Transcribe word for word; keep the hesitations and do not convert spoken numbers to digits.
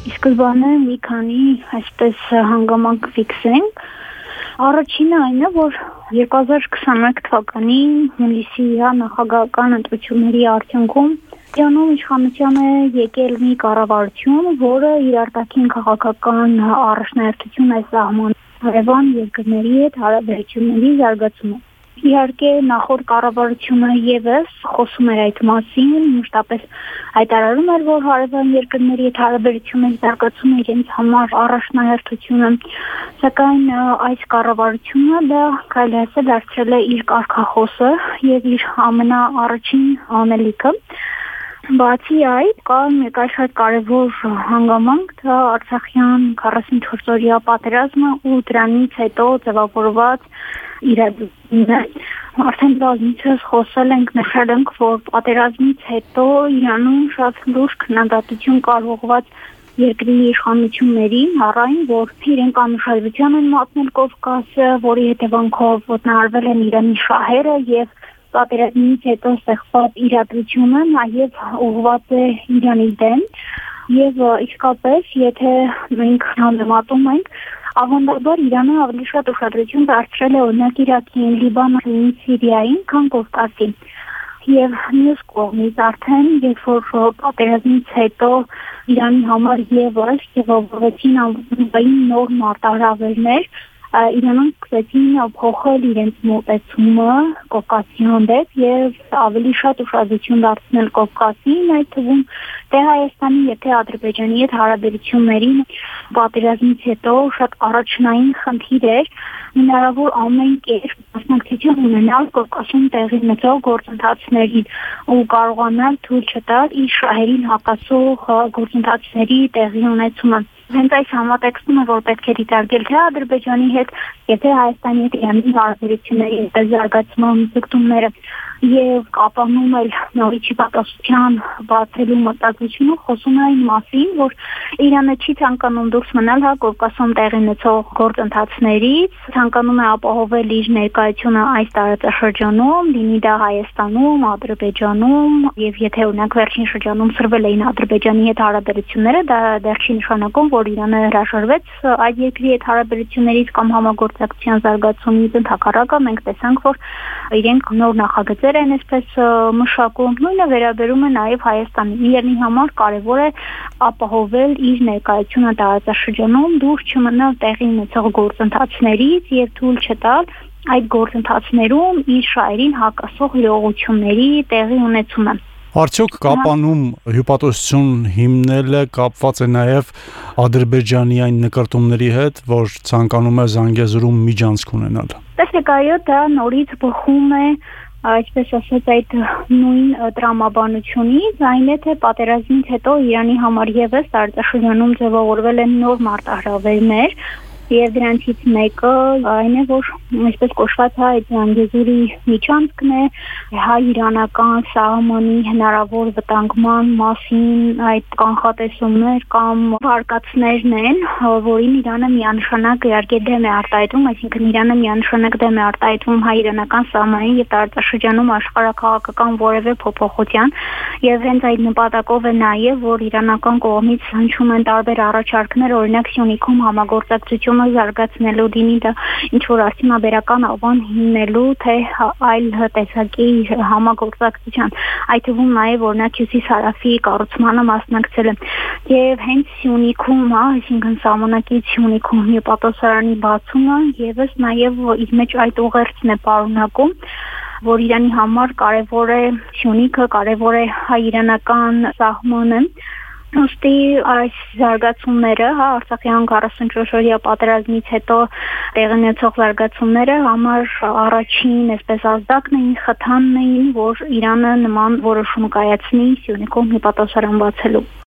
Սկզբանե մի քանի այսպես հանգամանք ֆիքսենք։ Առաջինը այն է, որ երկու հազար քսաներեք թվականի հունիսի նախագահական ընտրությունների արդյունքում Իրանում իշխանության է եկել մի կառավարություն, որը իր արտաքին քաղաքական առաջնահերթություն է սահմանում հարևան երկրների հետ հարաբերությունների զարգացումը։ Իհարկե նախորդ կառավարությունը ևս խոսում էր այդ մասին, մշտապես հայտարարում էր, որ հարևան երկրների հետ հարաբերությունների զարգացումը իրենց համար առաջնահերթություն է, սակայն այս կառավարությունը դա կարելի ասել դարձրել է իր կարգախոսը եւ իր ամենաառաջին անելիքը։ Բացի այդ, կա մեկ այլ շատ կարևոր հանգամանք, դա Արցախյան քառասունչորսօրյա պատերազմը ու դրանից հետո ձևավորված իրադարձությունները։ Արդեն բազմիցս խոսել ենք, նշել ենք, որ պատերազմից հետո Իրանում շատ լուրջ քննադատություն կար ուղղված երկրի իշխանություններին, առայն որ իրենք անուշադրության են մատնել Կովկասը, որի հետևանքով ոտնահարվել են Իրանի շահերը եւ պատերազմից հետո ստեղծված իրադրությունը նաև ուղղված է Իրանի դեմ եւ իսկապես եթե մենք համեմատում ենք ավանդաբար Իրանը ավելի շատ ուշադրություն դարձրել է օրինակ Իրաքին, Լիբանանին, Սիրիային, քան Կովկասին։ Եվ մյուս կողմից արդեն երբ որ պատերազմից հետո Իրանի համար ևս ձևավորվեցին անվտանգային նոր մարտահրավերներ, Իրանում սկսեցին փոխել իրենց մոտեցումը Կովկասի հանդեպ եւ ավելի շատ ուշադրություն դարձնել Կովկասին, այդ թվում թե Հայաստանի եւ թե Ադրբեջանի հետ հարաբերություններին պատերազմից հետո շատ առաջնային խնդիր էր հնարավոր ամեն կերպ մասնակցություն ունենալ Կովկասում տեղի ունեցող գործընթացներին ու կարողանալ թույլ չտալ իր շահերին հակասող գործընթացների տեղի ունեցումը։ Հենց այս համատեքստում է, որ պետք է դիտարկել թե Ադրբեջանի հետ, եթե Հայաստանի հետ Իրանի հարաբերությունների զարգացման ձգտումները եւ կապանում էլ նորից հիպատոսության բացելու մտածությունը խոսում է այն մասին, որ Իրանը չի ցանկանում դուրս մնալ հա Կովկասում տեղի ունեցող գործընթացներից, ցանկանում է ապահովել իր ներկայությունը այս տարածաշրջանում, լինի դա Հայաստանում, Ադրբեջանում եւ եթե օրինակ վերջին շրջանում սրվել էին Ադրբեջանի հետ հարաբերությունները, դա դեռ չի նշանակում, որ Իրանը հրաժարվեց այդ երկրի հետ հարաբերություններից կամ համագործակցության զարգացումից, ընդհակառակը մենք տեսանք, որ իրենք նոր նախագծեր են այսպես մշակում, նույնը վերաբերում է նաև Հայաստանի։ Իրանի համար կարևոր է ապահովել իր ներկայությունը տարածաշրջանում, դուրս չմնալ տեղի ունեցող գործընթացներից եւ թույլ չտալ այդ գործընթացներում իր շահերին հակասող իրողությունների տեղի ունեցումը։ Արդյոք կապանում հյուպատոսություն հիմնելը կապված է նաև Ադրբեջանի այն նկարտումների հետ, որ ցանկանում է Զանգեզուրում միջանցք ունենալ։ Տեսեք, այո, դա նորից բխում է այսպես ասած այդ նույն տրամաբանությունից, այն է թե պատերազմից հետո Իրանի համար ևս տարածաշրջանում ձևավորվել են նոր մարտահրավերներ եւ դրանցից մեկը այն է, որ այսպես կոչված հայ Զանգեզուրի միջանցքն է, հայ-իրանական սահմանի հնարավոր վտանգման մասին այդ կանխատեսումներ կամ վարկածներն են, որին Իրանը միանշանակ իհարկե դեմ է արտահայտում, այսինքն Իրանը միանշանակ դեմ է արտահայտում հայ-իրանական սահմանին եւ տարածաշրջանում աշխարհակաղակական որևէ փոփոխության եւ հենց այդ նպատակով է նաեւ, որ իրանական կողմից հնչում են տարբեր առաջարկներ, օրինակ Սյունիքում համագործակցություն զարգացնելու դինի դա ինչ որ արդյունաբերական ավան հիմնելու թե այլ տեսակի համագործակցության այդ թվում նաև օրինակ Հյուսիս-Հարավի կառուցմանը մասնակցել է եւ հենց Սյունիքում, հա, այսինքն սահմանակից Սյունիքում հյուպատոսարանի բացումը եւս նաև իր մեջ այդ ուղերձն է պարունակում, որ Իրանի համար կարևոր է Սյունիքը, կարևոր է հայ-իրանական սահմանը։ Ոստի այս զարգացումները, հա, Արցախյան քառասունչորսօրյա պատերազմից հետո տեղի ունեցող զարգացումները համար առաջին այսպես ազդակն էին, խթանն էին, որ Իրանը նման որոշում կայացնի Սյունիքում հյուպատոսարան բացելու։